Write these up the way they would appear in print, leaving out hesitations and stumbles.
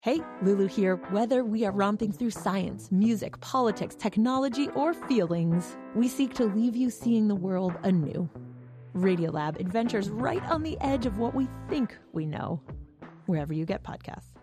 Hey, Lulu here. Whether we are romping through science, music, politics, technology, or feelings, we seek to leave you seeing the world anew. Radiolab adventures right on the edge of what we think we know, wherever you get podcasts.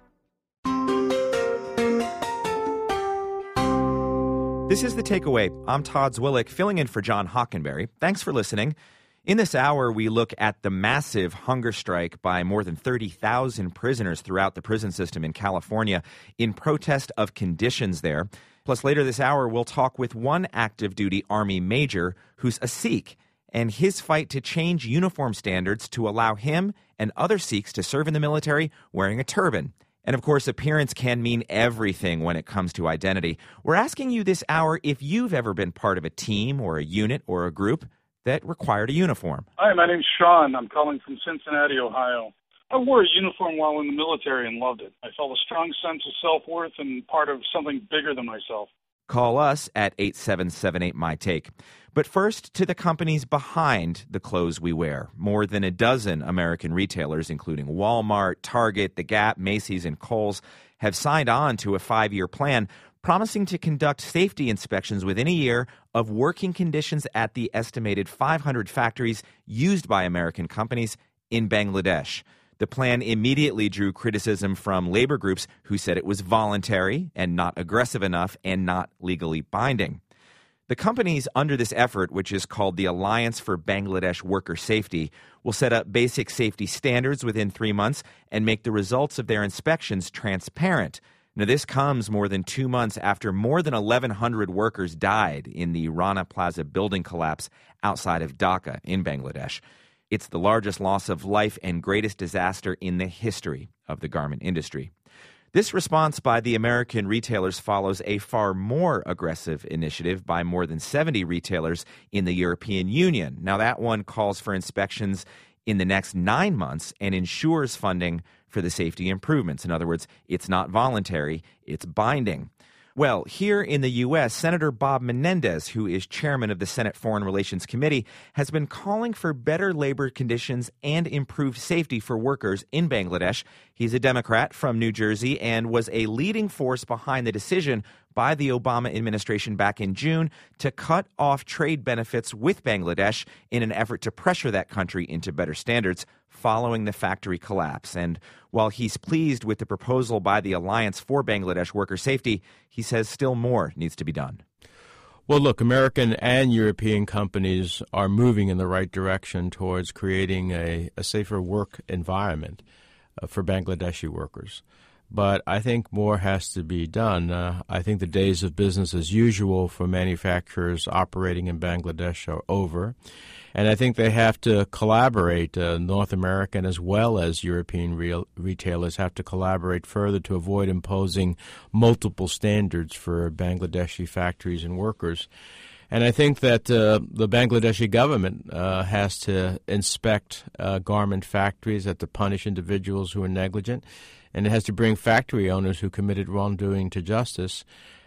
This is The Takeaway. I'm Todd Zwillick, filling in for John Hockenberry. Thanks for listening. In this hour, we look at the massive hunger strike by more than 30,000 prisoners throughout the prison system in California in protest of conditions there. Plus, later this hour, we'll talk with one active duty Army major who's a Sikh and his fight to change uniform standards to allow him and other Sikhs to serve in the military wearing a turban. And of course, appearance can mean everything when it comes to identity. We're asking you this hour if you've ever been part of a team or a unit or a group that required a uniform. Hi, my name's Sean. I'm calling from Cincinnati, Ohio. I wore a uniform while in the military and loved it. I felt a strong sense of self-worth and part of something bigger than myself. Call us at 877-8-MY-TAKE. But first, to the companies behind the clothes we wear. More than a dozen American retailers, including Walmart, Target, The Gap, Macy's, and Kohl's, have signed on to a 5-year plan promising to conduct safety inspections within a year of working conditions at the estimated 500 factories used by American companies in Bangladesh. The plan immediately drew criticism from labor groups who said it was voluntary and not aggressive enough and not legally binding. The companies under this effort, which is called the Alliance for Bangladesh Worker Safety, will set up basic safety standards within 3 months and make the results of their inspections transparent. Now, this comes more than 2 months after more than 1,100 workers died in the Rana Plaza building collapse outside of Dhaka in Bangladesh. It's the largest loss of life and greatest disaster in the history of the garment industry. This response by the American retailers follows a far more aggressive initiative by more than 70 retailers in the European Union. Now, that one calls for inspections in the next 9 months and ensures funding for the safety improvements. In other words, it's not voluntary, it's binding. Well, here in the U.S., Senator Bob Menendez, who is chairman of the Senate Foreign Relations Committee, has been calling for better labor conditions and improved safety for workers in Bangladesh. He's a Democrat from New Jersey and was a leading force behind the decision by the Obama administration back in June to cut off trade benefits with Bangladesh in an effort to pressure that country into better standards following the factory collapse. And while he's pleased with the proposal by the Alliance for Bangladesh Worker Safety, he says still more needs to be done. Well, look, American and European companies are moving in the right direction towards creating a safer work environment for Bangladeshi workers. But I think more has to be done. I think the days of business as usual for manufacturers operating in Bangladesh are over. And I think they have to collaborate. North American as well as European retailers have to collaborate further to avoid imposing multiple standards for Bangladeshi factories and workers. And I think that the Bangladeshi government has to inspect garment factories, have to punish individuals who are negligent, and it has to bring factory owners who committed wrongdoing to justice.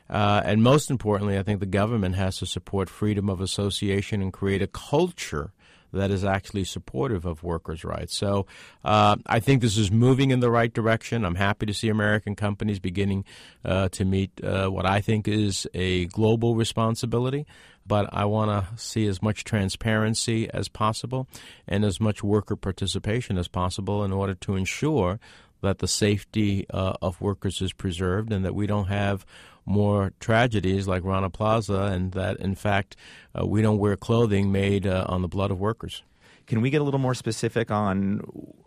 And most importantly, I think the government has to support freedom of association and create a culture that is actually supportive of workers' rights. So I think this is moving in the right direction. I'm happy to see American companies beginning to meet what I think is a global responsibility. But I want to see as much transparency as possible and as much worker participation as possible in order to ensure that the safety of workers is preserved and that we don't have more tragedies like Rana Plaza and that, in fact, we don't wear clothing made on the blood of workers. Can we get a little more specific on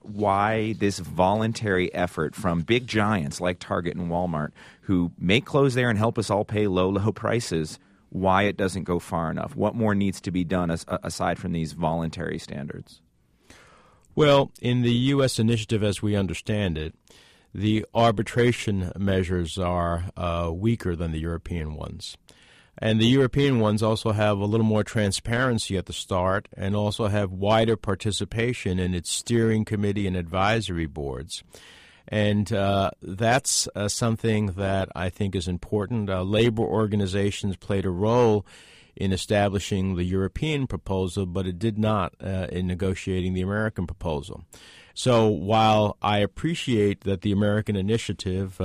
why this voluntary effort from big giants like Target and Walmart who make clothes there and help us all pay low prices, why it doesn't go far enough? What more needs to be done aside from these voluntary standards? Well, in the U.S. initiative, as we understand it, the arbitration measures are weaker than the European ones. And the European ones also have a little more transparency at the start and also have wider participation in its steering committee and advisory boards. And that's something that I think is important. Labor organizations played a role in establishing the European proposal, but it did not in negotiating the American proposal. So while I appreciate that the American initiative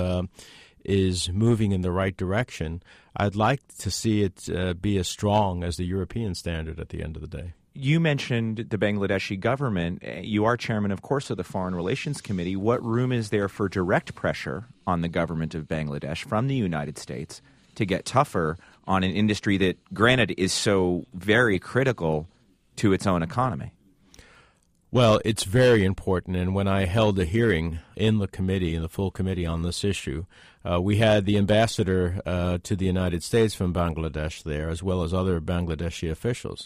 is moving in the right direction, I'd like to see it be as strong as the European standard at the end of the day. You mentioned the Bangladeshi government. You are chairman, of course, of the Foreign Relations Committee. What room is there for direct pressure on the government of Bangladesh from the United States to get tougher on an industry that, granted, is so very critical to its own economy? Well, it's very important, and when I held a hearing in the committee, in the full committee on this issue, we had the ambassador to the United States from Bangladesh there, as well as other Bangladeshi officials.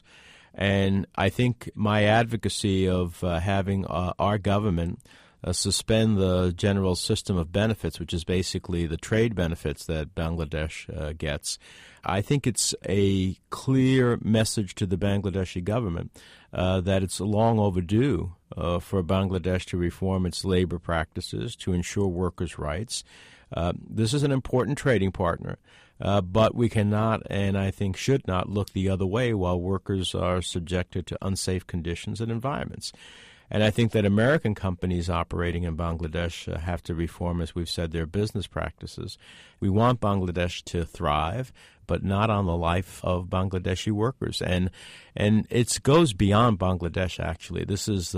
And I think my advocacy of having our government suspend the general system of benefits, which is basically the trade benefits that Bangladesh gets, I think it's a clear message to the Bangladeshi government that it's long overdue for Bangladesh to reform its labor practices, to ensure workers' rights. This is an important trading partner, but we cannot and I think should not look the other way while workers are subjected to unsafe conditions and environments. And I think that American companies operating in Bangladesh have to reform, as we've said, their business practices. We want Bangladesh to thrive, but not on the life of Bangladeshi workers. And it goes beyond Bangladesh, actually. This is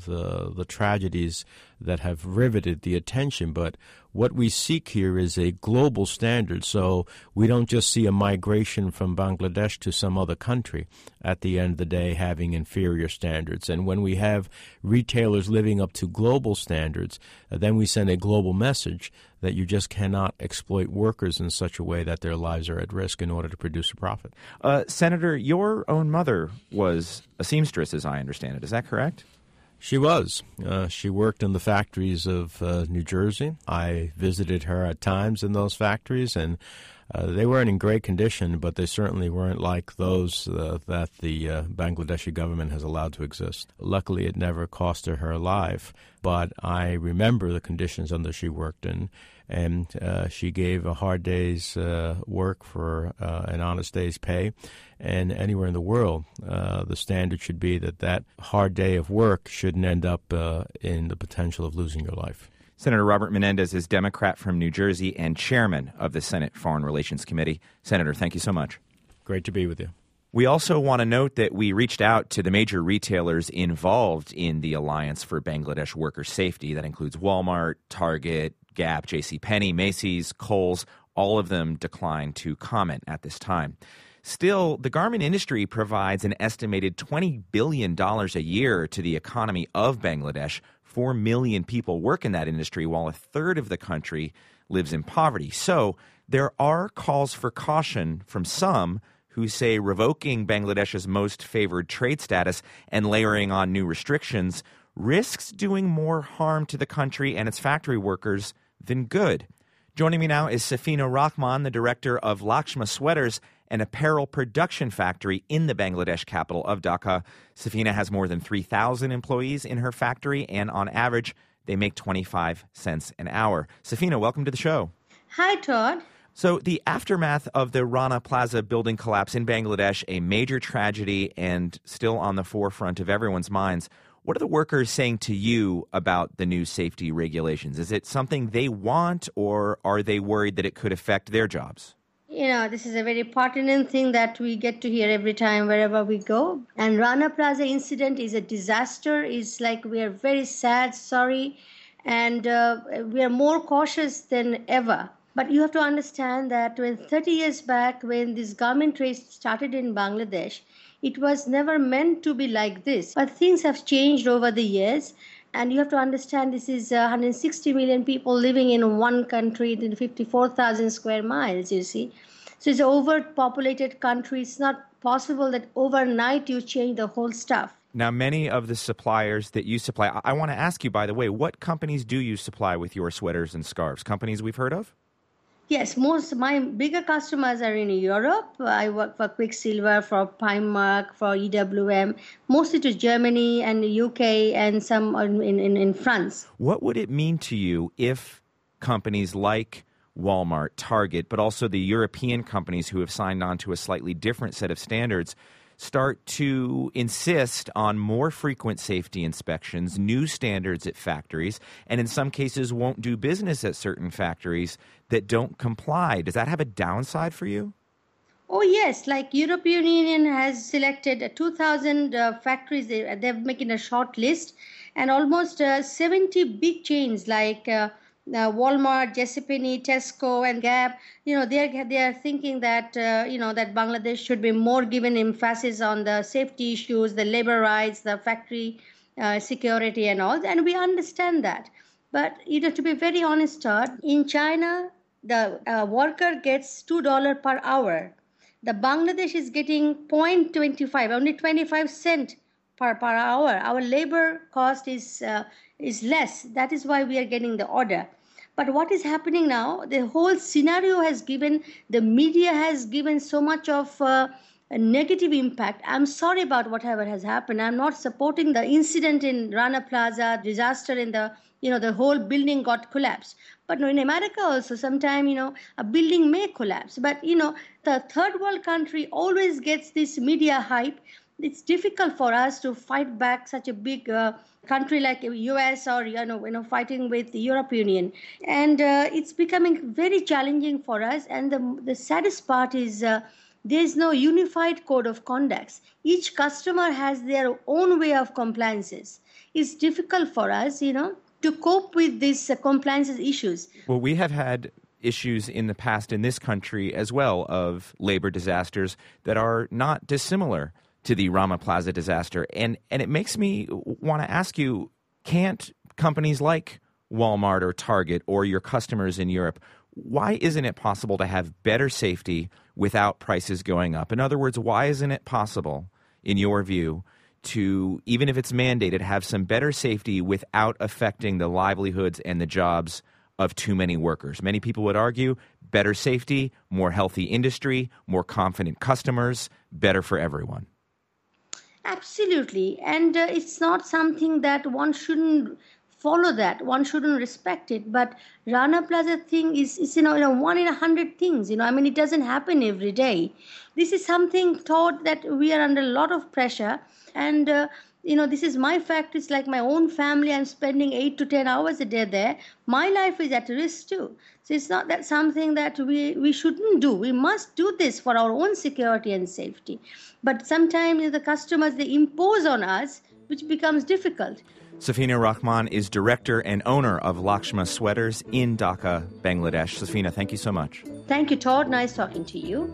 the tragedies that have riveted the attention. But what we seek here is a global standard, so we don't just see a migration from Bangladesh to some other country at the end of the day having inferior standards. And when we have retailers living up to global standards, then we send a global message that you just cannot exploit workers in such a way that their lives are at risk in order to produce a profit. Senator, your own mother was a seamstress, as I understand it. Is that correct? She was. She worked in the factories of New Jersey. I visited her at times in those factories, and they weren't in great condition, but they certainly weren't like those that the Bangladeshi government has allowed to exist. Luckily, it never cost her life, but I remember the conditions under she worked in, and she gave a hard day's work for an honest day's pay. And anywhere in the world, the standard should be that hard day of work shouldn't end up in the potential of losing your life. Senator Robert Menendez is Democrat from New Jersey and chairman of the Senate Foreign Relations Committee. Senator, thank you so much. Great to be with you. We also want to note that we reached out to the major retailers involved in the Alliance for Bangladesh Worker Safety. That includes Walmart, Target, Gap, JCPenney, Macy's, Kohl's. All of them declined to comment at this time. Still, the garment industry provides an estimated $20 billion a year to the economy of Bangladesh. 4 million people work in that industry, while a third of the country lives in poverty. So there are calls for caution from some who say revoking Bangladesh's most favored trade status and layering on new restrictions risks doing more harm to the country and its factory workers than good. Joining me now is Safina Rahman, the director of Lakshma Sweaters, an apparel production factory in the Bangladesh capital of Dhaka. Safina has more than 3,000 employees in her factory, and on average, they make 25 cents an hour. Safina, welcome to the show. Hi, Todd. So the aftermath of the Rana Plaza building collapse in Bangladesh, a major tragedy and still on the forefront of everyone's minds. What are the workers saying to you about the new safety regulations? Is it something they want, or are they worried that it could affect their jobs? This is a very pertinent thing that we get to hear every time wherever we go. And Rana Plaza incident is a disaster. It's like we are very sad, sorry, and we are more cautious than ever. But you have to understand that when 30 years back, when this garment trade started in Bangladesh, it was never meant to be like this. But things have changed over the years. And you have to understand this is 160 million people living in one country in 54,000 square miles, you see. So it's an overpopulated country. It's not possible that overnight you change the whole stuff. Now, many of the suppliers that you supply, I want to ask you, by the way, what companies do you supply with your sweaters and scarves? Companies we've heard of? Yes, most of my bigger customers are in Europe. I work for Quicksilver, for Primark, for EWM, mostly to Germany and the UK and some in France. What would it mean to you if companies like Walmart, Target, but also the European companies who have signed on to a slightly different set of standards start to insist on more frequent safety inspections, new standards at factories, and in some cases won't do business at certain factories that don't comply. Does that have a downside for you? Oh yes, like European Union has selected 2,000 factories. They're making a short list, and almost 70 big chains like Walmart, JCPenney, Tesco, and Gap. They are thinking that that Bangladesh should be more given emphasis on the safety issues, the labor rights, the factory security, and all. And we understand that. But to be very honest, Todd, in China, the worker gets $2 per hour. The Bangladesh is getting 0.25, only 25 cent per hour. Our labor cost is less. That is why we are getting the order. But what is happening now? The whole scenario has given, the media has given so much of a negative impact. I'm sorry about whatever has happened. I'm not supporting the incident in Rana Plaza, disaster in the whole building got collapsed. But in America also, sometime, a building may collapse. But, the third world country always gets this media hype. It's difficult for us to fight back such a big country like US or, fighting with the European Union. And it's becoming very challenging for us. And the saddest part is there's no unified code of conduct. Each customer has their own way of compliances. It's difficult for us, to cope with these compliance issues. Well, we have had issues in the past in this country as well of labor disasters that are not dissimilar to the Rana Plaza disaster. And it makes me want to ask you, can't companies like Walmart or Target or your customers in Europe, why isn't it possible to have better safety without prices going up? In other words, why isn't it possible, in your view, to, even if it's mandated, have some better safety without affecting the livelihoods and the jobs of too many workers? Many people would argue better safety, more healthy industry, more confident customers, better for everyone. Absolutely. And it's not something that one shouldn't follow, that one shouldn't respect it. But Rana Plaza thing is 1 in 100 things. It doesn't happen every day. This is something thought that we are under a lot of pressure. And this is my factory. It's like my own family. I'm spending 8 to 10 hours a day there. My life is at risk too. So it's not that something that we shouldn't do. We must do this for our own security and safety. But sometimes the customers, they impose on us, which becomes difficult. Safina Rahman is director and owner of Lakshma Sweaters in Dhaka, Bangladesh. Safina, thank you so much. Thank you, Todd. Nice talking to you.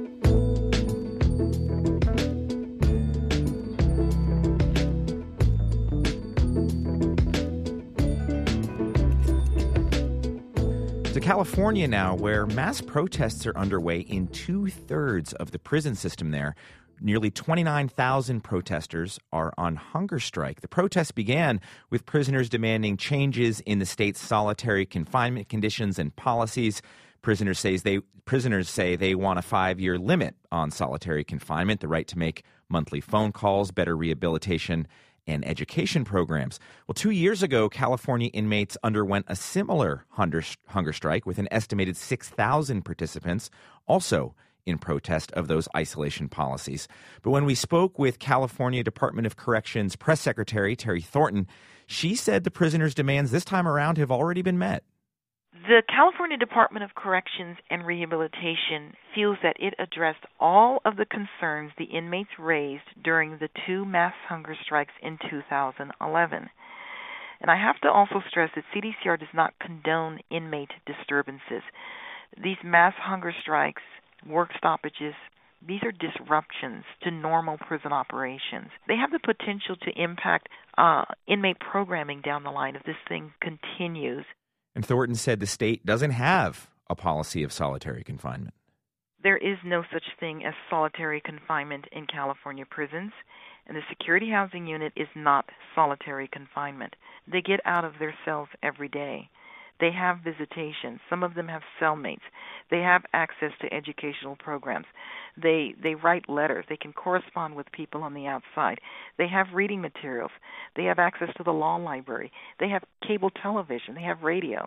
To California now, where mass protests are underway in 2/3 of the prison system there. Nearly 29,000 protesters are on hunger strike. The protests began with prisoners demanding changes in the state's solitary confinement conditions and policies. Prisoners say they want a 5-year limit on solitary confinement, the right to make monthly phone calls, better rehabilitation, and education programs. Well, 2 years ago, California inmates underwent a similar hunger strike with an estimated 6,000 participants, also in protest of those isolation policies. But when we spoke with California Department of Corrections Press Secretary Terry Thornton, she said the prisoners' demands this time around have already been met. The California Department of Corrections and Rehabilitation feels that it addressed all of the concerns the inmates raised during the 2 mass hunger strikes in 2011. And I have to also stress that CDCR does not condone inmate disturbances. These mass hunger strikes, work stoppages, these are disruptions to normal prison operations. They have the potential to impact inmate programming down the line if this thing continues. And Thornton said the state doesn't have a policy of solitary confinement. There is no such thing as solitary confinement in California prisons, and the Security Housing Unit is not solitary confinement. They get out of their cells every day. They have visitation. Some of them have cellmates. They have access to educational programs. They write letters. They can correspond with people on the outside. They have reading materials. They have access to the law library. They have cable television. They have radio.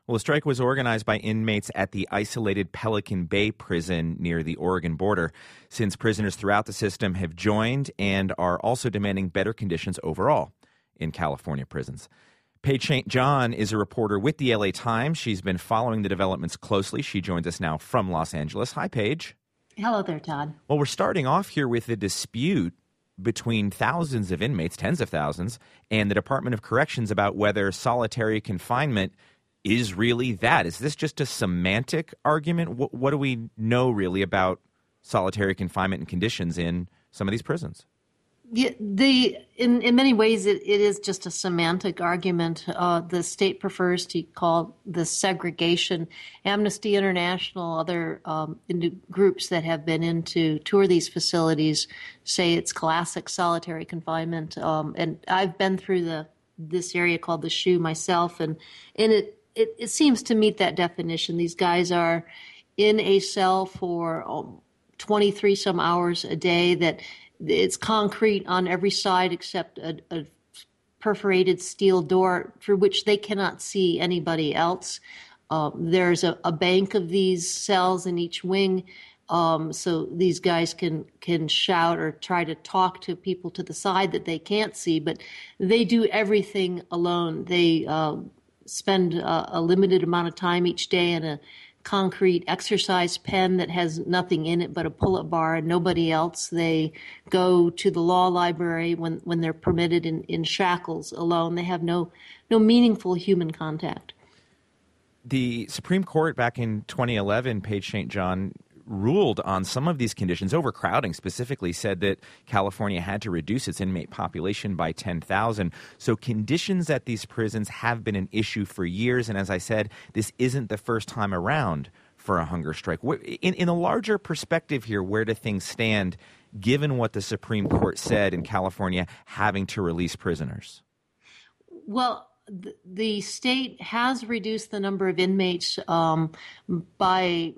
Well, the strike was organized by inmates at the isolated Pelican Bay prison near the Oregon border, since prisoners throughout the system have joined and are also demanding better conditions overall in California prisons. Paige St. John is a reporter with the LA Times. She's been following the developments closely. She joins us now from Los Angeles. Hi, Paige. Hello there, Todd. Well, we're starting off here with a dispute between thousands of inmates, tens of thousands, and the Department of Corrections about whether solitary confinement is really that. Is this just a semantic argument? What do we know really about solitary confinement and conditions in some of these prisons? In many ways, it is just a semantic argument. The state prefers to call this segregation. Amnesty International, other groups that have been in to tour these facilities say it's classic solitary confinement. And I've been through this area called the SHU myself, and it seems to meet that definition. These guys are in a cell for 23 some hours a day, that it's concrete on every side except a perforated steel door through which they cannot see anybody else. There's a bank of these cells in each wing, so these guys can shout or try to talk to people to the side that they can't see, but they do everything alone. They spend a limited amount of time each day in a concrete exercise pen that has nothing in it but a pull-up bar and nobody else. They go to the law library when they're permitted in shackles alone. They have no meaningful human contact. The Supreme Court back in 2011, Paige St. John, ruled on some of these conditions. Overcrowding specifically said that California had to reduce its inmate population by 10,000. So conditions at these prisons have been an issue for years. And as I said, this isn't the first time around for a hunger strike. In a larger perspective here, where do things stand given what the Supreme Court said in California having to release prisoners? Well, the state has reduced the number of inmates by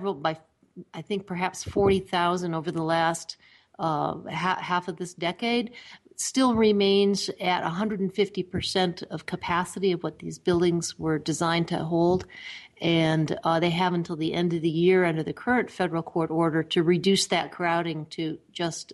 I think perhaps 40,000 over the last half of this decade. Still remains at 150% of capacity of what these buildings were designed to hold. And they have until the end of the year under the current federal court order to reduce that crowding to just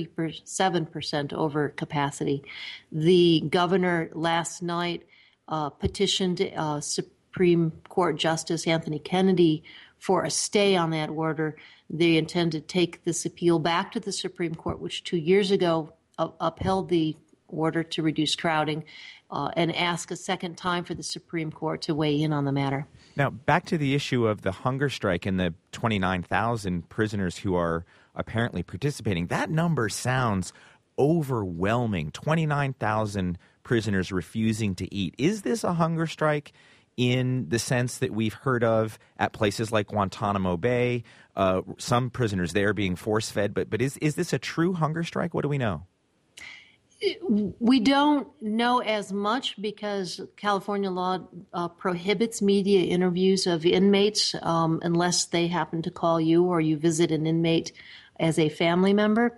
37% over capacity. The governor last night petitioned Supreme Court Justice Anthony Kennedy for a stay on that order. They intend to take this appeal back to the Supreme Court, which 2 years ago upheld the order to reduce crowding, and ask a second time for the Supreme Court to weigh in on the matter. Now, back to the issue of the hunger strike and the 29,000 prisoners who are apparently participating. That number sounds overwhelming. 29,000 prisoners refusing to eat. Is this a hunger strike in the sense that we've heard of at places like Guantanamo Bay, some prisoners there being force-fed, but is this a true hunger strike? What do we know? We don't know as much because California law prohibits media interviews of inmates unless they happen to call you or you visit an inmate as a family member.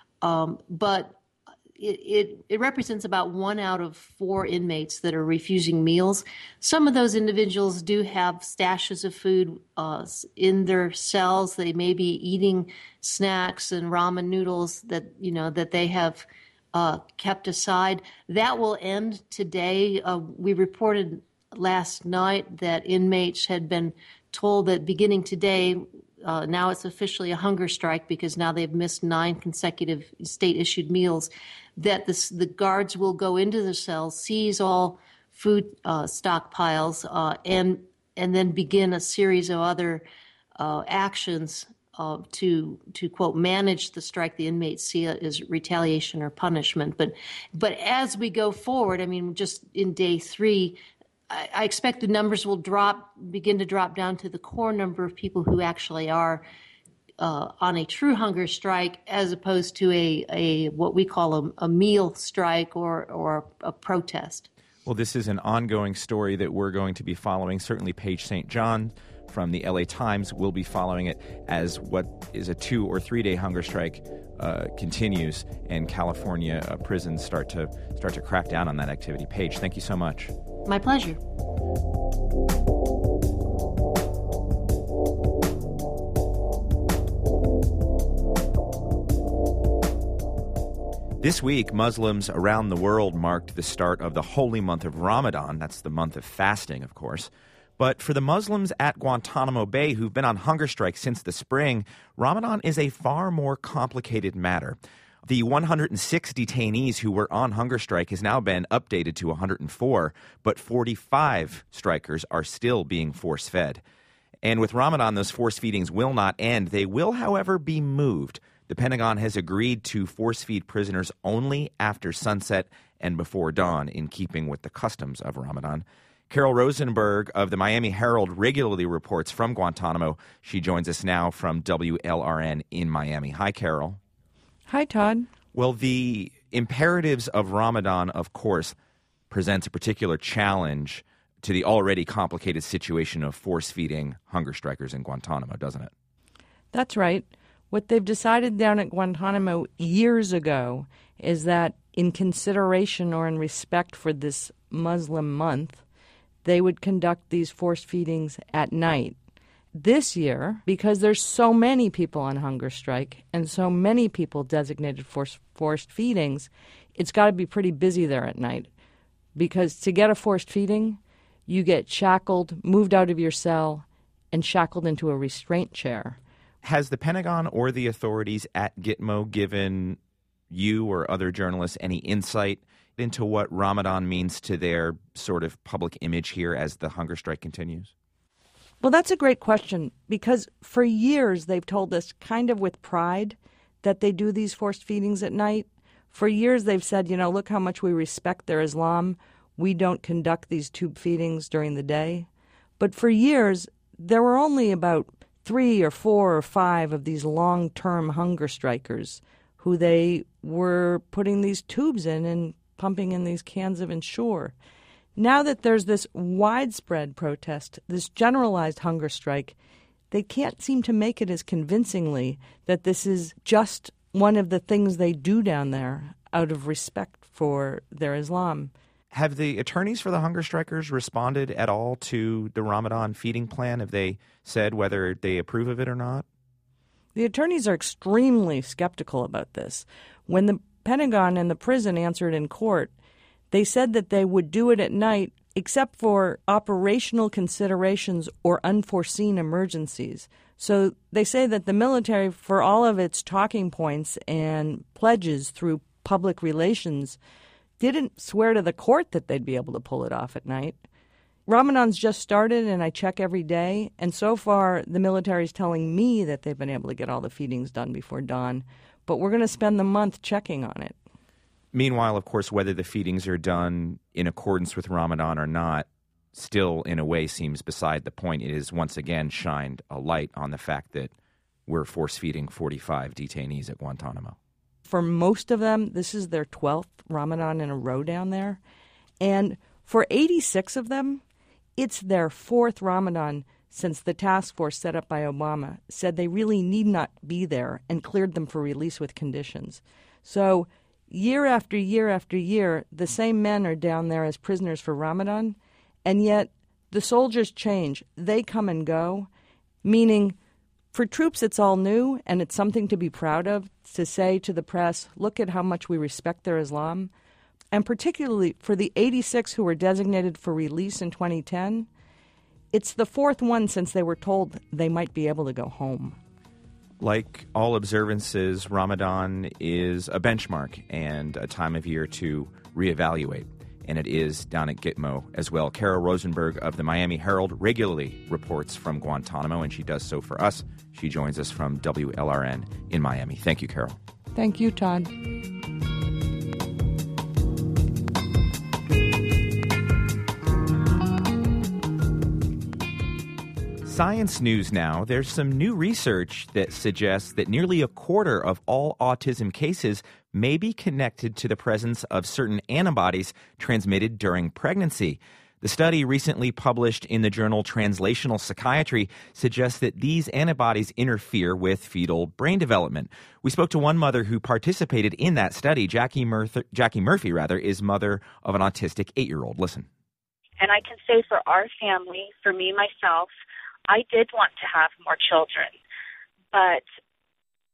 But it represents about 1 out of 4 inmates that are refusing meals. Some of those individuals do have stashes of food in their cells. They may be eating snacks and ramen noodles that they have kept aside. That will end today. We reported last night that inmates had been told that beginning today, now it's officially a hunger strike because now they've missed 9 consecutive state-issued meals, that the guards will go into the cells, seize all food stockpiles, and then begin a series of other actions to quote manage the strike the inmates see it as retaliation or punishment. But as we go forward, I mean, just in day 3, I expect the numbers will begin to drop down to the core number of people who actually are on a true hunger strike, as opposed to a what we call a meal strike or a protest. Well, this is an ongoing story that we're going to be following. Certainly, Paige St. John from the LA Times will be following it as what is a 2 or 3 day hunger strike continues, and California prisons start to crack down on that activity. Paige, thank you so much. My pleasure. This week, Muslims around the world marked the start of the holy month of Ramadan. That's the month of fasting, of course. But for the Muslims at Guantanamo Bay who've been on hunger strike since the spring, Ramadan is a far more complicated matter. The 106 detainees who were on hunger strike has now been updated to 104, but 45 strikers are still being force-fed. And with Ramadan, those force feedings will not end. They will, however, be moved. The Pentagon has agreed to force-feed prisoners only after sunset and before dawn, in keeping with the customs of Ramadan. Carol Rosenberg of the Miami Herald regularly reports from Guantanamo. She joins us now from WLRN in Miami. Hi, Carol. Hi, Todd. Well, the imperatives of Ramadan, of course, presents a particular challenge to the already complicated situation of force-feeding hunger strikers in Guantanamo, doesn't it? That's right. What they've decided down at Guantanamo years ago is that in consideration or in respect for this Muslim month, they would conduct these forced feedings at night. This year, because there's so many people on hunger strike and so many people designated for forced feedings, it's got to be pretty busy there at night. Because to get a forced feeding, you get shackled, moved out of your cell, and shackled into a restraint chair. Has the Pentagon or the authorities at Gitmo given you or other journalists any insight into what Ramadan means to their sort of public image here as the hunger strike continues? Well, that's a great question, because for years they've told us, kind of with pride, that they do these forced feedings at night. For years they've said, look how much we respect their Islam. We don't conduct these tube feedings during the day. But for years, there were only about 3 or 4 or 5 of these long-term hunger strikers who they were putting these tubes in and pumping in these cans of Ensure. Now that there's this widespread protest, this generalized hunger strike, they can't seem to make it as convincingly that this is just one of the things they do down there out of respect for their Islam. Have the attorneys for the hunger strikers responded at all to the Ramadan feeding plan? Have they said whether they approve of it or not? The attorneys are extremely skeptical about this. When the Pentagon and the prison answered in court, they said that they would do it at night except for operational considerations or unforeseen emergencies. So they say that the military, for all of its talking points and pledges through public relations, didn't swear to the court that they'd be able to pull it off at night. Ramadan's just started, and I check every day, and so far the military's telling me that they've been able to get all the feedings done before dawn, but we're going to spend the month checking on it. Meanwhile, of course, whether the feedings are done in accordance with Ramadan or not still, in a way, seems beside the point. It has once again shined a light on the fact that we're force-feeding 45 detainees at Guantanamo. For most of them, this is their 12th Ramadan in a row down there. And for 86 of them, it's their 4th Ramadan since the task force set up by Obama said they really need not be there and cleared them for release with conditions. So year after year after year, the same men are down there as prisoners for Ramadan, and yet the soldiers change. They come and go, meaning for troops it's all new, and it's something to be proud of, to say to the press, look at how much we respect their Islam. And particularly for the 86 who were designated for release in 2010, it's the 4th one since they were told they might be able to go home. Like all observances, Ramadan is a benchmark and a time of year to reevaluate. And it is down at Gitmo as well. Carol Rosenberg of the Miami Herald regularly reports from Guantanamo, and she does so for us. She joins us from WLRN in Miami. Thank you, Carol. Thank you, Todd. Science news now. There's some new research that suggests that nearly a quarter of all autism cases may be connected to the presence of certain antibodies transmitted during pregnancy. The study recently published in the journal Translational Psychiatry suggests that these antibodies interfere with fetal brain development. We spoke to one mother who participated in that study. Jackie Murphy is mother of an autistic 8-year-old. Listen. And I can say for our family, for me, myself, I did want to have more children, but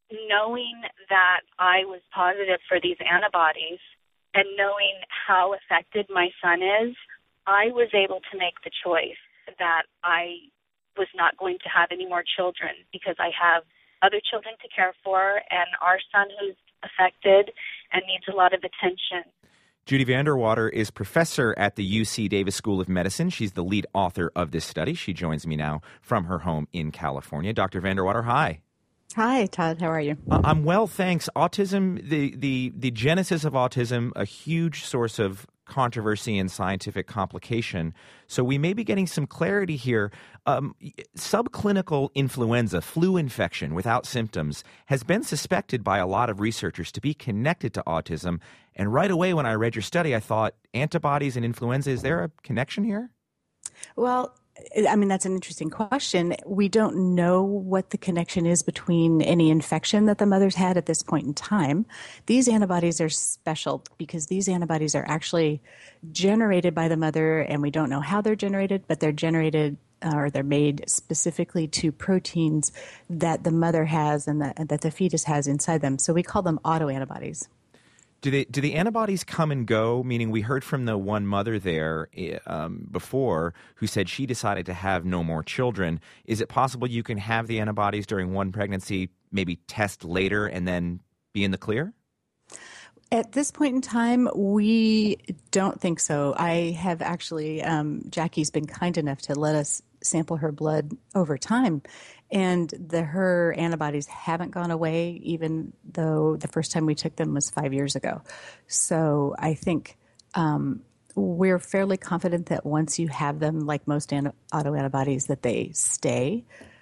knowing that I was positive for these antibodies and knowing how affected my son is, I was able to make the choice that I was not going to have any more children because I have other children to care for and our son who's affected and needs a lot of attention. Judy Vanderwater is professor at the UC Davis School of Medicine. She's the lead author of this study. She joins me now from her home in California. Dr. Vanderwater, hi. Hi, Todd. How are you? I'm well, thanks. Autism, the genesis of autism, a huge source of controversy and scientific complication. So we may be getting some clarity here. Subclinical influenza, flu infection without symptoms, has been suspected by a lot of researchers to be connected to autism. And right away when I read your study, I thought, antibodies and influenza, is there a connection here? Well, I mean, that's an interesting question. We don't know what the connection is between any infection that the mother's had at this point in time. These antibodies are special because these antibodies are actually generated by the mother, and we don't know how they're generated, but they're generated or they're made specifically to proteins that the mother has and that the fetus has inside them. So we call them autoantibodies. Do the antibodies come and go? Meaning, we heard from the one mother there before who said she decided to have no more children. Is it possible you can have the antibodies during one pregnancy, maybe test later, and then be in the clear? At this point in time, we don't think so. I have actually, Jackie's been kind enough to let us sample her blood over time, and her antibodies haven't gone away, even though the first time we took them was 5 years ago. So I think we're fairly confident that once you have them, like most autoantibodies, that they stay.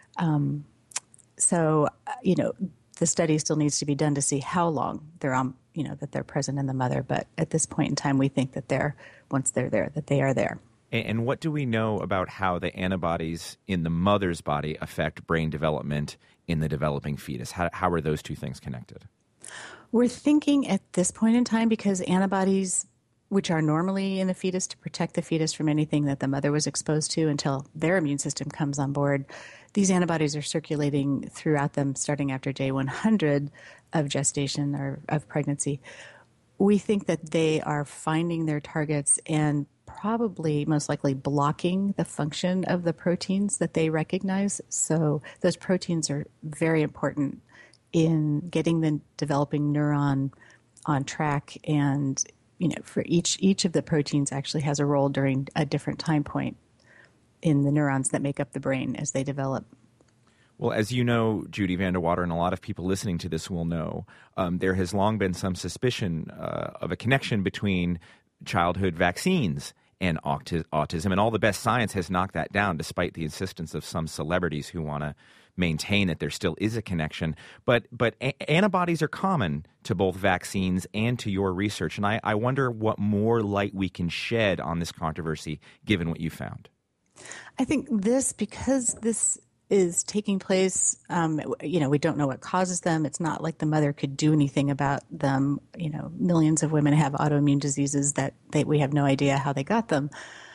So the study still needs to be done to see how long they're on, that they're present in the mother. But at this point in time, we think that once they're there, that they are there. And what do we know about how the antibodies in the mother's body affect brain development in the developing fetus? How are those two things connected? We're thinking at this point in time, because antibodies, which are normally in the fetus to protect the fetus from anything that the mother was exposed to until their immune system comes on board, these antibodies are circulating throughout them starting after day 100 of gestation or of pregnancy. We think that they are finding their targets and probably most likely blocking the function of the proteins that they recognize. So those proteins are very important in getting the developing neuron on track. And, for each of the proteins actually has a role during a different time point in the neurons that make up the brain as they develop. Well, as you know, Judy Vanderwater, and a lot of people listening to this will know, there has long been some suspicion of a connection between childhood vaccines and autism, and all the best science has knocked that down, despite the insistence of some celebrities who want to maintain that there still is a connection. But antibodies are common to both vaccines and to your research, and I wonder what more light we can shed on this controversy, given what you found. I think because this is taking place, we don't know what causes them. It's not like the mother could do anything about them. Millions of women have autoimmune diseases that we have no idea how they got them.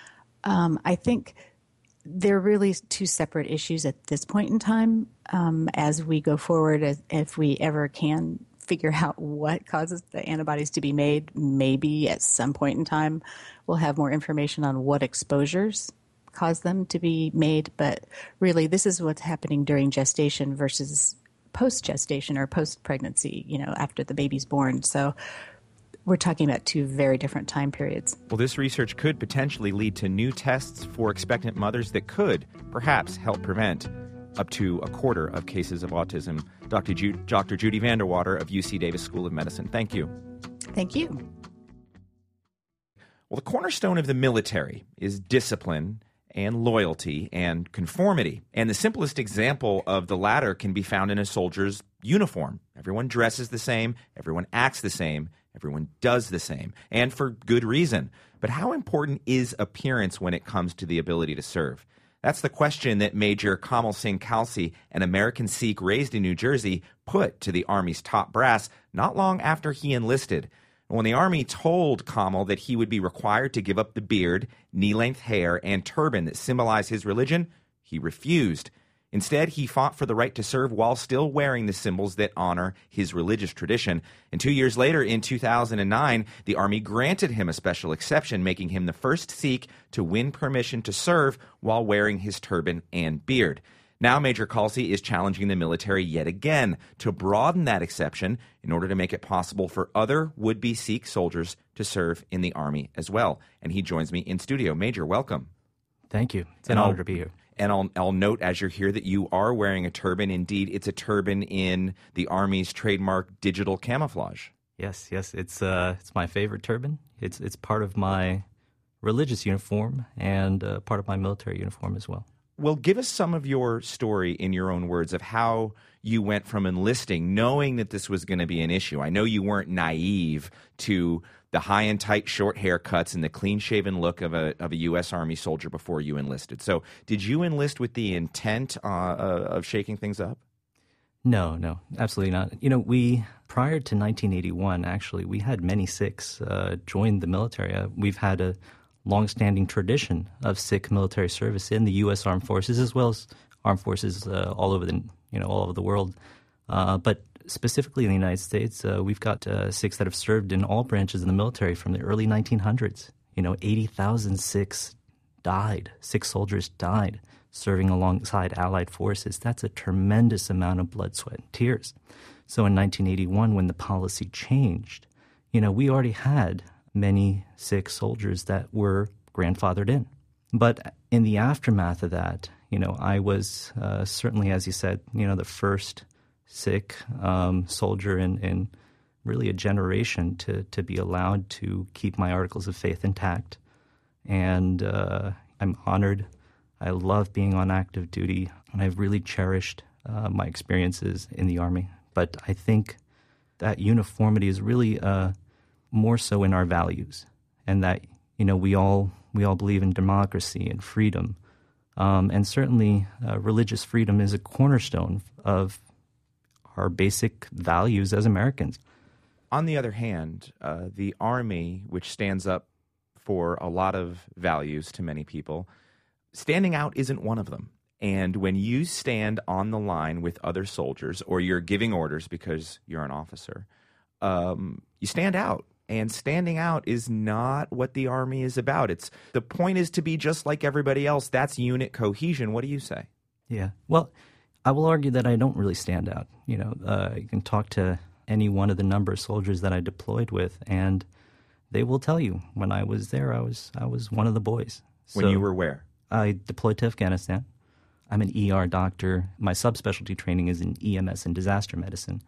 I think they're really two separate issues at this point in time. As we go forward, if we ever can figure out what causes the antibodies to be made, maybe at some point in time we'll have more information on what exposures cause them to be made. But really, this is what's happening during gestation versus post-gestation or post-pregnancy, after the baby's born. So we're talking about two very different time periods. Well, this research could potentially lead to new tests for expectant mothers that could perhaps help prevent up to a quarter of cases of autism. Dr. Judy Vanderwater of UC Davis School of Medicine, thank you. Thank you. Well, the cornerstone of the military is discipline and loyalty and conformity. And the simplest example of the latter can be found in a soldier's uniform. Everyone dresses the same, everyone acts the same, everyone does the same, and for good reason. But how important is appearance when it comes to the ability to serve? That's the question that Major Kamal Singh Khalsi, an American Sikh raised in New Jersey, put to the Army's top brass not long after he enlisted. When the Army told Kamal that he would be required to give up the beard, knee-length hair, and turban that symbolized his religion, he refused. Instead, he fought for the right to serve while still wearing the symbols that honor his religious tradition. And 2 years later, in 2009, the Army granted him a special exception, making him the first Sikh to win permission to serve while wearing his turban and beard. Now Major Khalsi is challenging the military yet again to broaden that exception in order to make it possible for other would-be Sikh soldiers to serve in the Army as well. And he joins me in studio. Major, welcome. Thank you. It's an honor to be here. And I'll note as you're here that you are wearing a turban. Indeed, it's a turban in the Army's trademark digital camouflage. Yes. It's my favorite turban. It's part of my religious uniform and part of my military uniform as well. Well, give us some of your story in your own words of how you went from enlisting, knowing that this was going to be an issue. I know you weren't naive to the high and tight short haircuts and the clean-shaven look of a U.S. Army soldier before you enlisted. So did you enlist with the intent of shaking things up? No, absolutely not. We, prior to 1981, actually, we had many Sikhs join the military. We've had a long-standing tradition of Sikh military service in the U.S. Armed Forces as well as armed forces all over the world. But specifically in the United States, we've got Sikhs that have served in all branches of the military from the early 1900s. 80,000 Sikhs died. Sikh soldiers died serving alongside Allied forces. That's a tremendous amount of blood, sweat, and tears. So in 1981, when the policy changed, we already had many Sikh soldiers that were grandfathered in. But in the aftermath of that, I was certainly, as you said, the first Sikh soldier in really a generation to be allowed to keep my articles of faith intact. And I'm honored. I love being on active duty, and I've really cherished my experiences in the Army. But I think that uniformity is really more so in our values, and that we all believe in democracy and freedom, and certainly religious freedom is a cornerstone of our basic values as Americans. On the other hand, the Army, which stands up for a lot of values to many people, standing out isn't one of them. And when you stand on the line with other soldiers, or you're giving orders because you're an officer, you stand out. And standing out is not what the Army is about. The point is to be just like everybody else. That's unit cohesion. What do you say? Yeah. Well, I will argue that I don't really stand out. You can talk to any one of the number of soldiers that I deployed with, and they will tell you when I was there, I was one of the boys. When you were where? I deployed to Afghanistan. I'm an ER doctor. My subspecialty training is in EMS and disaster medicine.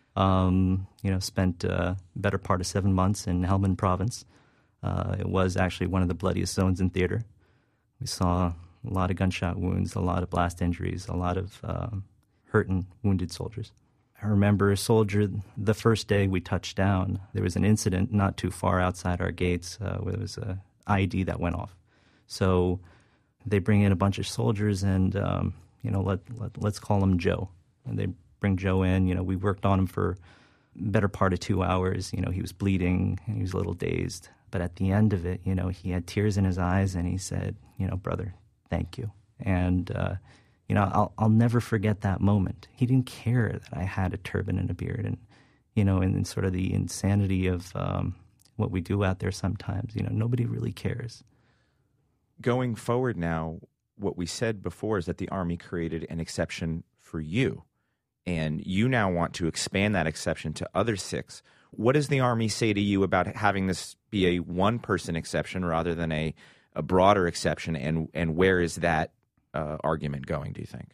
Spent better part of 7 months in Helmand province. It was actually one of the bloodiest zones in theater. We saw a lot of gunshot wounds, a lot of blast injuries, a lot of hurt and wounded soldiers. I remember a soldier, the first day we touched down, there was an incident not too far outside our gates where there was an IED that went off. So they bring in a bunch of soldiers and, let's call him Joe. And they bring Joe in. We worked on him for better part of 2 hours. He was bleeding and he was a little dazed. But at the end of it, he had tears in his eyes and he said, brother, thank you. And, I'll never forget that moment. He didn't care that I had a turban and a beard and, and sort of the insanity of what we do out there sometimes. Nobody really cares. Going forward now, what we said before is that the Army created an exception for you. And you now want to expand that exception to other Sikhs. What does the Army say to you about having this be a one-person exception rather than a broader exception? And where is that argument going, do you think?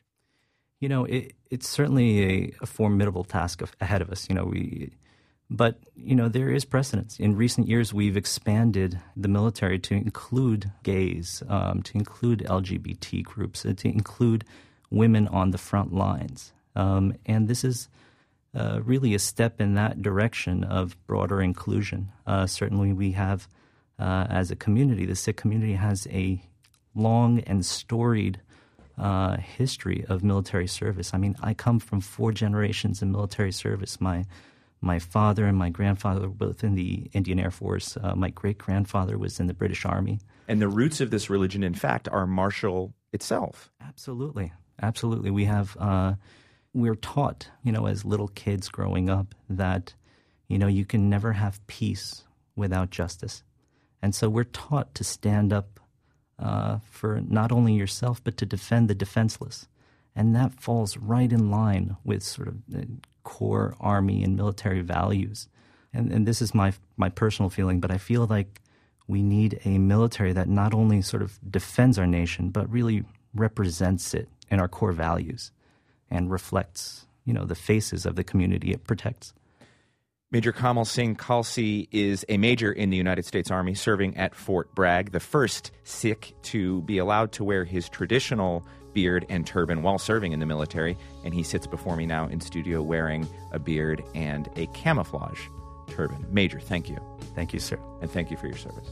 It's certainly a formidable task ahead of us. But there is precedence. In recent years, we've expanded the military to include gays, to include LGBT groups, to include women on the front lines. And this is really a step in that direction of broader inclusion. Certainly we have, as a community, the Sikh community has a long and storied history of military service. I mean, I come from 4 generations of military service. My father and my grandfather were both in the Indian Air Force. My great-grandfather was in the British Army. And the roots of this religion, in fact, are martial itself. Absolutely. Absolutely. We have, we're taught, as little kids growing up that, you can never have peace without justice. And so we're taught to stand up for not only yourself, but to defend the defenseless. And that falls right in line with sort of the core Army and military values. And this is my personal feeling, but I feel like we need a military that not only sort of defends our nation, but really represents it in our core values and reflects, the faces of the community it protects. Major Kamal Singh Khalsi is a major in the United States Army serving at Fort Bragg, the first Sikh to be allowed to wear his traditional beard and turban while serving in the military. And he sits before me now in studio wearing a beard and a camouflage turban. Major, thank you. Thank you, sir. And thank you for your service.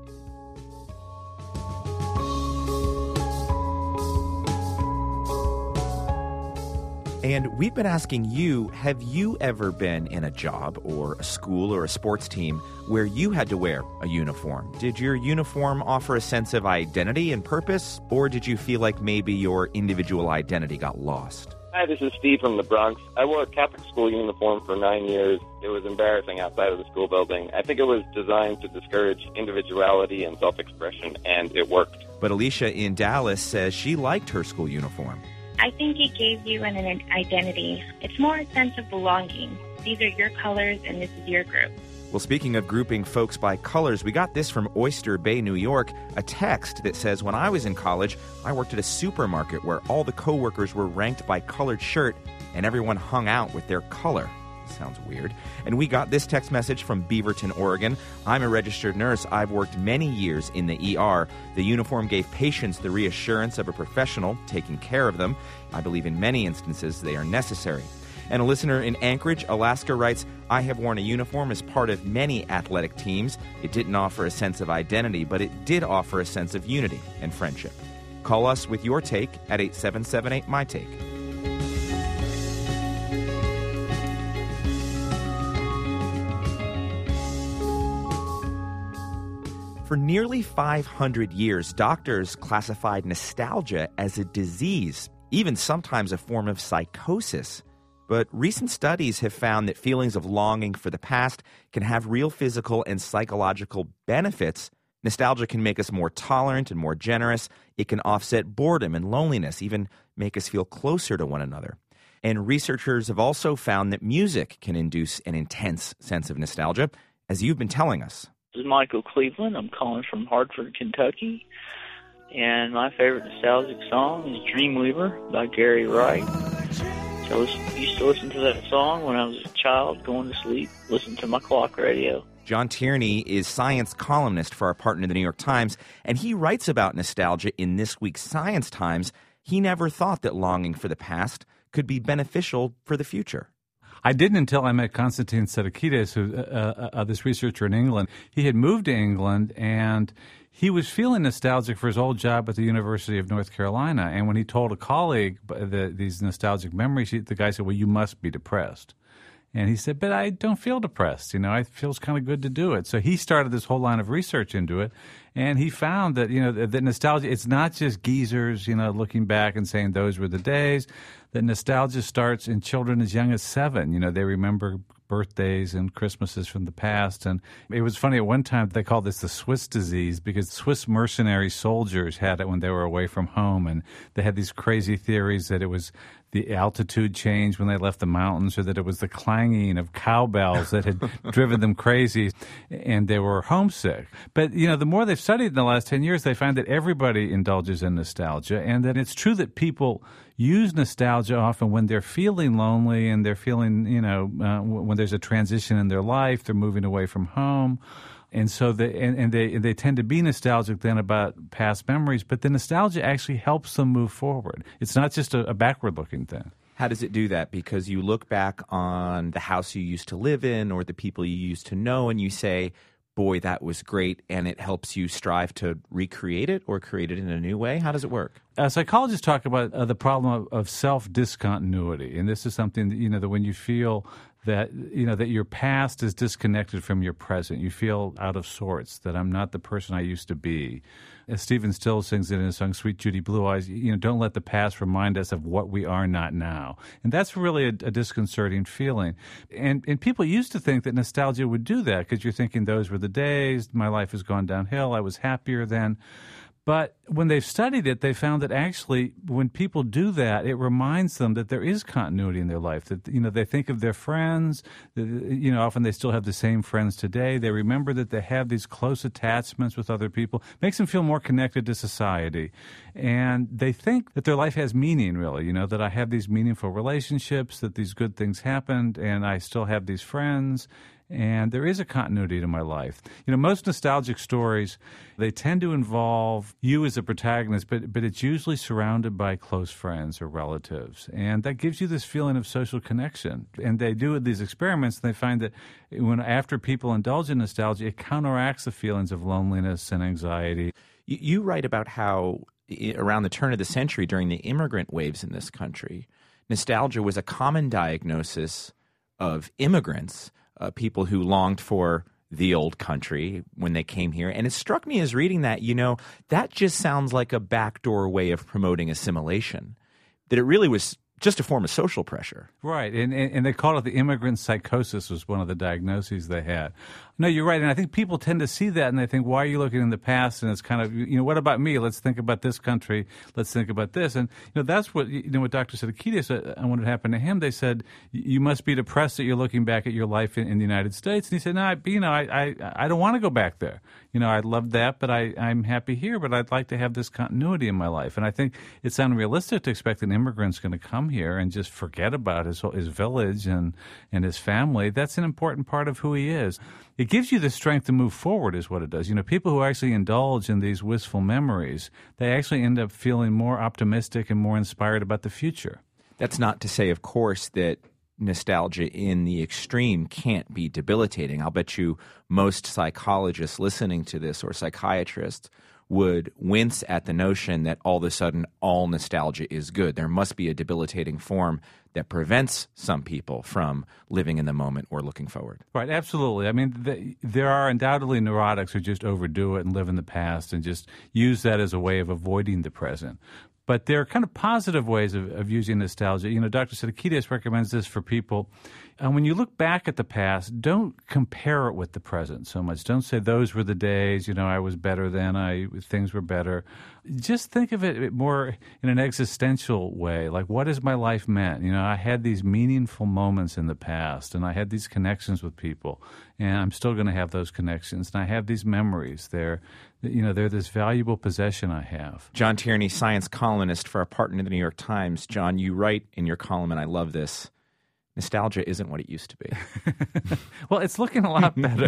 And we've been asking you, have you ever been in a job or a school or a sports team where you had to wear a uniform? Did your uniform offer a sense of identity and purpose, or did you feel like maybe your individual identity got lost? Hi, this is Steve from the Bronx. I wore a Catholic school uniform for 9 years. It was embarrassing outside of the school building. I think it was designed to discourage individuality and self-expression, and it worked. But Alicia in Dallas says she liked her school uniform. I think it gave you an identity. It's more a sense of belonging. These are your colors, and this is your group. Well, speaking of grouping folks by colors, we got this from Oyster Bay, New York, a text that says, when I was in college, I worked at a supermarket where all the coworkers were ranked by colored shirt, and everyone hung out with their color. Sounds weird. And we got this text message from Beaverton, Oregon. I'm a registered nurse. I've worked many years in the ER. The uniform gave patients the reassurance of a professional taking care of them. I believe in many instances they are necessary. And a listener in Anchorage, Alaska writes, I have worn a uniform as part of many athletic teams. It didn't offer a sense of identity, but it did offer a sense of unity and friendship. Call us with your take at 877-8-MY-TAKE. For nearly 500 years, doctors classified nostalgia as a disease, even sometimes a form of psychosis. But recent studies have found that feelings of longing for the past can have real physical and psychological benefits. Nostalgia can make us more tolerant and more generous. It can offset boredom and loneliness, even make us feel closer to one another. And researchers have also found that music can induce an intense sense of nostalgia, as you've been telling us. This is Michael Cleveland. I'm calling from Hartford, Kentucky. And my favorite nostalgic song is Dreamweaver by Gary Wright. So I used to listen to that song when I was a child, going to sleep, listen to my clock radio. John Tierney is science columnist for our partner, the New York Times, and he writes about nostalgia in this week's Science Times. He never thought that longing for the past could be beneficial for the future. I didn't until I met Konstantin Tsatakidis, who this researcher in England. He had moved to England, and he was feeling nostalgic for his old job at the University of North Carolina. And when he told a colleague these nostalgic memories, the guy said, well, you must be depressed. And he said, but I don't feel depressed. It feels kind of good to do it. So he started this whole line of research into it. And he found that, that nostalgia, it's not just geezers, looking back and saying those were the days. That nostalgia starts in children as young as 7. They remember birthdays and Christmases from the past. And it was funny, at one time they called this the Swiss disease because Swiss mercenary soldiers had it when they were away from home. And they had these crazy theories that it was the altitude change when they left the mountains, or that it was the clanging of cowbells that had driven them crazy, and they were homesick. But, the more they've studied in the last 10 years, they find that everybody indulges in nostalgia, and that it's true that people use nostalgia often when they're feeling lonely and they're feeling, when there's a transition in their life, they're moving away from home. And so they tend to be nostalgic then about past memories, but the nostalgia actually helps them move forward. It's not just a backward-looking thing. How does it do that? Because you look back on the house you used to live in or the people you used to know, and you say, boy, that was great, and it helps you strive to recreate it or create it in a new way? How does it work? Psychologists talk about the problem of self-discontinuity, and this is something that when you feel that that your past is disconnected from your present. You feel out of sorts, that I'm not the person I used to be. As Stephen Still sings it in his song Sweet Judy Blue Eyes, don't let the past remind us of what we are not now. And that's really a disconcerting feeling. And people used to think that nostalgia would do that, because you're thinking those were the days, my life has gone downhill, I was happier then. But when they've studied it, they found that actually when people do that, it reminds them that there is continuity in their life, that, they think of their friends, often they still have the same friends today. They remember that they have these close attachments with other people. Makes them feel more connected to society. And they think that their life has meaning, really, that I have these meaningful relationships, that these good things happened, and I still have these friends. And there is a continuity to my life. Most nostalgic stories, they tend to involve you as a protagonist, but it's usually surrounded by close friends or relatives. And that gives you this feeling of social connection. And they do these experiments, and they find that after people indulge in nostalgia, it counteracts the feelings of loneliness and anxiety. You write about how around the turn of the century, during the immigrant waves in this country, nostalgia was a common diagnosis of immigrants, people who longed for the old country when they came here. And it struck me as reading that, that just sounds like a backdoor way of promoting assimilation, that it really was just a form of social pressure. Right, and they called it the immigrant psychosis, was one of the diagnoses they had. No, you're right, and I think people tend to see that, and they think, why are you looking in the past? And it's kind of, what about me? Let's think about this country. Let's think about this. And, that's what, what Dr. Sitakides, I wanted to happen to him. They said, you must be depressed that you're looking back at your life in the United States. And he said, no, I don't want to go back there. I love that, but I'm happy here, but I'd like to have this continuity in my life. And I think it's unrealistic to expect an immigrant's going to come here and just forget about his village and his family. That's an important part of who he is. It gives you the strength to move forward, is what it does. People who actually indulge in these wistful memories, they actually end up feeling more optimistic and more inspired about the future. That's not to say, of course, that nostalgia in the extreme can't be debilitating. I'll bet you most psychologists listening to this, or psychiatrists, would wince at the notion that all of a sudden all nostalgia is good. There must be a debilitating form that prevents some people from living in the moment or looking forward. Right, absolutely. I mean, there are undoubtedly neurotics who just overdo it and live in the past and just use that as a way of avoiding the present. But there are kind of positive ways of using nostalgia. Dr. Sitakides recommends this for people. When you look back at the past, don't compare it with the present so much. Don't say those were the days, I was better then, things were better. Just think of it more in an existential way. Like, what has my life meant? I had these meaningful moments in the past, and I had these connections with people, and I'm still going to have those connections, and I have these memories. They're this valuable possession I have. John Tierney, science columnist for our partner in the New York Times. John, you write in your column, and I love this, nostalgia isn't what it used to be. Well, it's looking a lot better,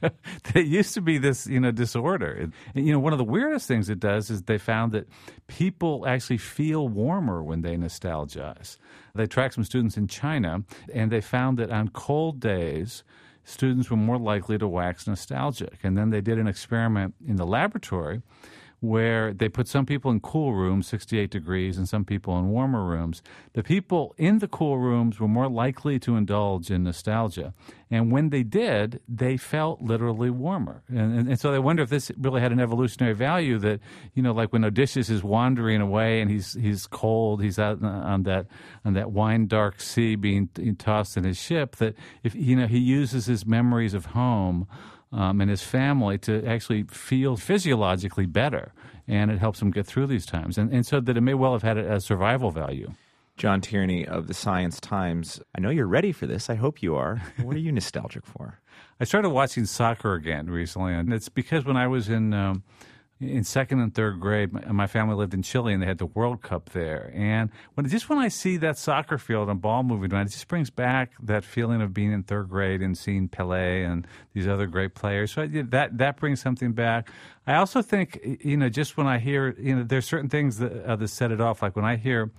It used to be this, disorder. And, one of the weirdest things it does is they found that people actually feel warmer when they nostalgize. They tracked some students in China, and they found that on cold days, students were more likely to wax nostalgic. And then they did an experiment in the laboratory where they put some people in cool rooms, 68 degrees, and some people in warmer rooms. The people in the cool rooms were more likely to indulge in nostalgia. And when they did, they felt literally warmer. And so they wonder if this really had an evolutionary value that, like when Odysseus is wandering away and he's cold, he's out on that wine-dark sea being tossed in his ship, that if, he uses his memories of home and his family to actually feel physiologically better, and it helps him get through these times. And so that it may well have had a survival value. John Tierney of the Science Times, I know you're ready for this. I hope you are. What are you nostalgic for? I started watching soccer again recently, and it's because when I was in second and third grade, my family lived in Chile, and they had the World Cup there. And when I see that soccer field and ball moving around, it just brings back that feeling of being in third grade and seeing Pelé and these other great players. So that brings something back. I also think, just when I hear, there's certain things that set it off. Like when I hear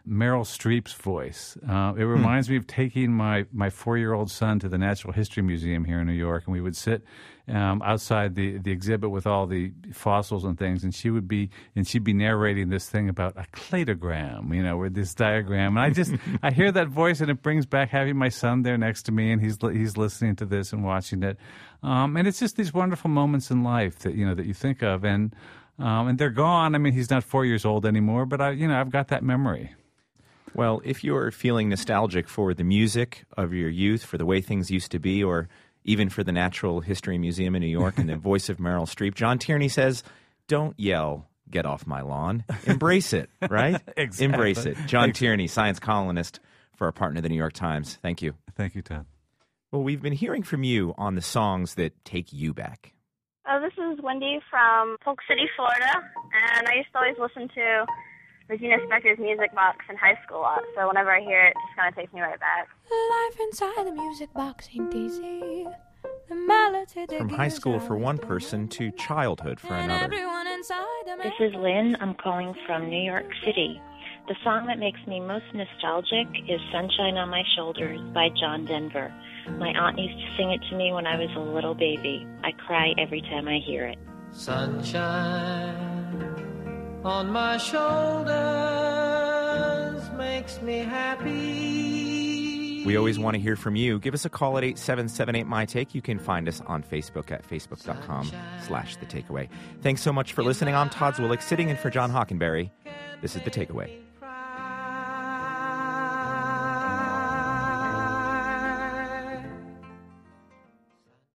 Meryl Streep's voice. It reminds me of taking my 4-year-old son to the Natural History Museum here in New York, and we would sit outside the exhibit with all the fossils and things, and she'd be narrating this thing about a cladogram, with this diagram. And I hear that voice, and it brings back having my son there next to me, and he's listening to this and watching it. And it's just these wonderful moments in life that you think of, and they're gone. I mean, he's not 4 years old anymore, but I've got that memory. Well, if you're feeling nostalgic for the music of your youth, for the way things used to be, or even for the Natural History Museum in New York and the voice of Meryl Streep, John Tierney says, don't yell, get off my lawn. Embrace it, right? Exactly. Embrace it. John Tierney, science columnist for our partner, the New York Times. Thank you. Thank you, Todd. Well, we've been hearing from you on the songs that take you back. This is Wendy from Polk City, Florida, and I used to always listen to Regina Spektor's Music Box in high school a lot, so whenever I hear it, it just kind of takes me right back. Life inside the music box ain't easy. The melody From high school for one person to childhood for another. This is Lynn. I'm calling from New York City. The song that makes me most nostalgic is Sunshine on My Shoulders by John Denver. My aunt used to sing it to me when I was a little baby. I cry every time I hear it. Sunshine on my shoulders makes me happy. We always want to hear from you. Give us a call at 877-8MY-TAKE. You can find us on Facebook at facebook.com/The Takeaway. Thanks so much for listening. I'm Todd Zwillich, sitting in for John Hockenberry. This is The Takeaway.